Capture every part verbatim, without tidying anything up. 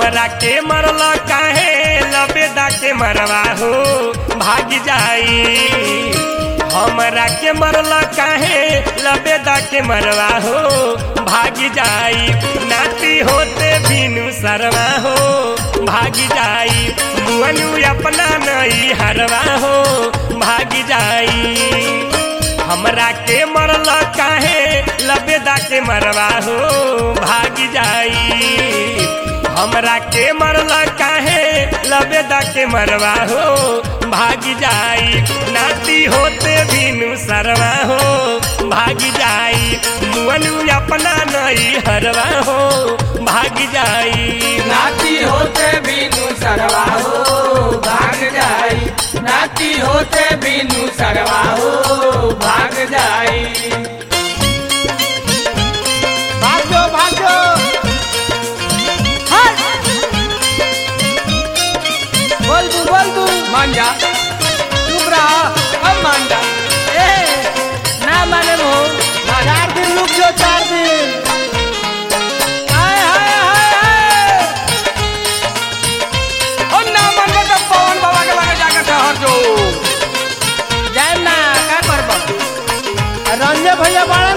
हमरा के मरल काहे लबेदा के मरवा हो भाग जाई। हमरा के मरल काहे लबेदा के मरवा हो भाग जाई। नाती होते बिनु सरवा हो भाग जाई। मुअनु अपना नहीं हरवा हो भाग जाई। हमरा के मरल काहे लबेदा के मरवा हो भाग जाई। हमरा के मरल काहे लबेदा के मरवा हो भाग जाई। नाती होते बिनु सरवा हो भाग जाई। मुअनु अपना नहीं हरवा हो भाग जाई। नाती होते बिनु सरवा हो भाग जाई। नाती होते बिनु सरवा हो भाग जाई। भागो भागो बोल दू बोल दू मान जा चुप रहा अब मान जा। ए ना माने हो चार दिन रुक जो चार दिन। हाय हाय हाय हाय और ना मन में तो पवन बाबा के लगे जाकर ठहर जो जाए ना का करब। रंजे भैया बाड़न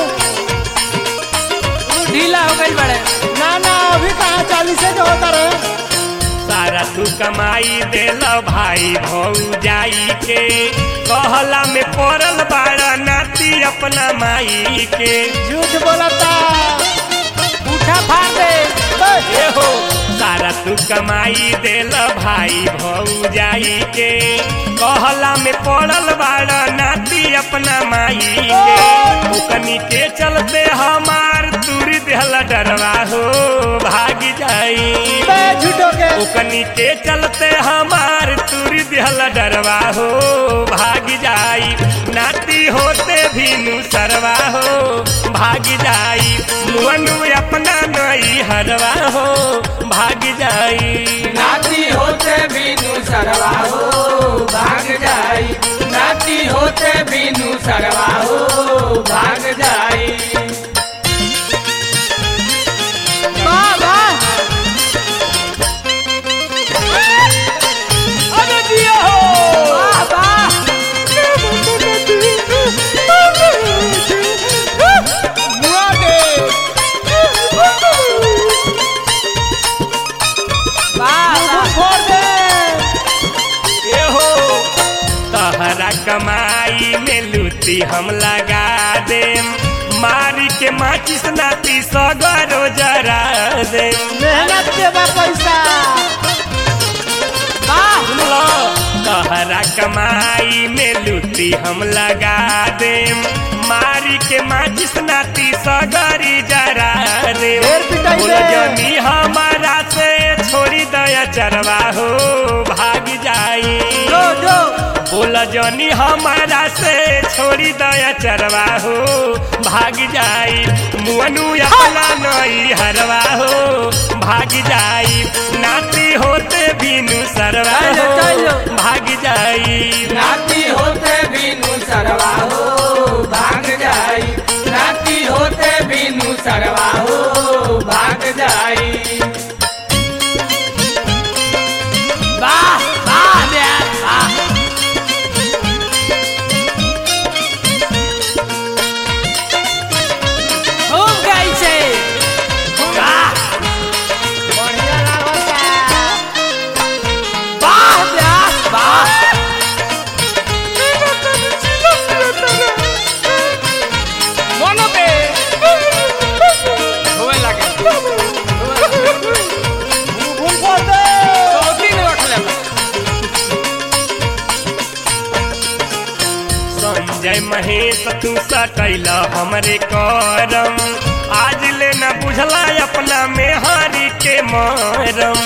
ढीला हो गई बड़े। ना ना अभी कहाँ चालीस के होता रहे। सारा तू कमाई देल भाई भौजाई के कहला में पड़ल बाड़ा नाती अपना माई के। झूठ बोलता उठा फाड़ दे। ए हो सारा तू कमाई देल भाई भौजाई के कहला में पड़ल बाड़ा नाती अपना माई के। ओकनी के चलते हमार तुरी देहल डरवा हो भाग जाई। झूठो के ओकनी के चलते हमार तुरी दिहल डरवा हो भाग जाई। नाती होते बिनु सरवा हो भाग जाई। मुअनु अपना नहीं हरवा हो भाग जाई। नाती होते बिनु सरवा हो भाग जाई। नाती होते बिनु सरवा हो भाग जाई। वाह वाह अरे दिया हो वाह वाह मुआ दे वाह फोड़ दे। ए हो तहरा कमाई में लूटी हम लगा देम। मारी के माचिस नाती सगरो जरा देम। मेहनत के बा पैसा। सुनलो तहरा कमाई में लूटी हम लगा देम। मारी के माचिस नाती सगरी जरा देम। ढेर पिटाई बोल दे। जनी हमारा से छोड़ी दया चरवा हो भाग जाई। जो जो बोल जनी हमारा से छोड़ी दया चरवा हो भाग जाई। मुअनु अपना नहीं हरवा हो भाग जाई। नाती होते बिनु सरवा हो भाग जाई। नाती होते बिनु सरवा हो भाग जाई। नाती होते बिनु सरवा हो भाग जाई। वाह वाह यार वाह। खूब गई से वाह बढ़िया लागता। वाह यार वाह मोनो पे होए लगे भूल फोड़ दे। दो दिन रख ले। संजय महेश तू सटैल हमरे करम। आज ले न बुझला अपना मेहरी के मरम।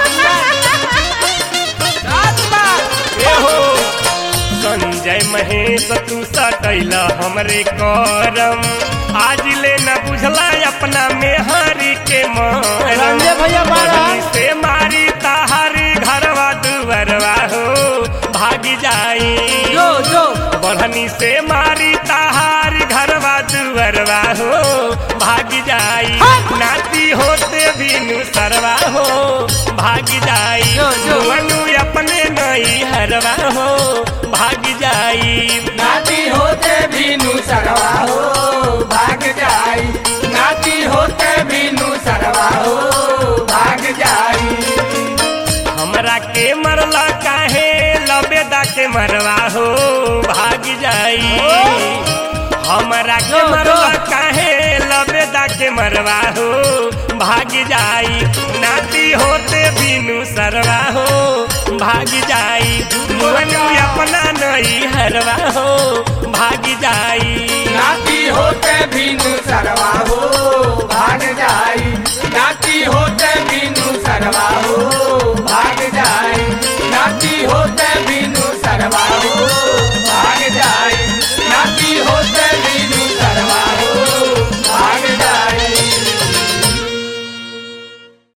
ए हो संजय महेश तू सटैल हमरे करम। आज ले न बुझला अपना मेहरी के मरम। रंजे भैया बाड़ा। बढ़नी से मारी ताहारी घरवा दुवरवा हो भाग जाई। जो जो बढ़नी से मारी ताहारी घरवा दुवरवा हो भाग जाई। नाती होते बिनु सरवा हो भाग जाई जो, जो। मुअनु अपने नई हरवा हो भाग जाई नाती होते बिनु सरवा हो भाग जाई नाती होते बिनु सरवा हो भाग जाई हमरा के मरला काहे लबेदा के मरवा हो भाग जाई हमरा के जो, मरला जो। काहे लबेदा के मरवा हो भाग जाई नाती होते बिनु सरवा हो भाग जाई मुअनु अपना नई हरवा हो भाग जाई नाती होते बिनु सरवा हो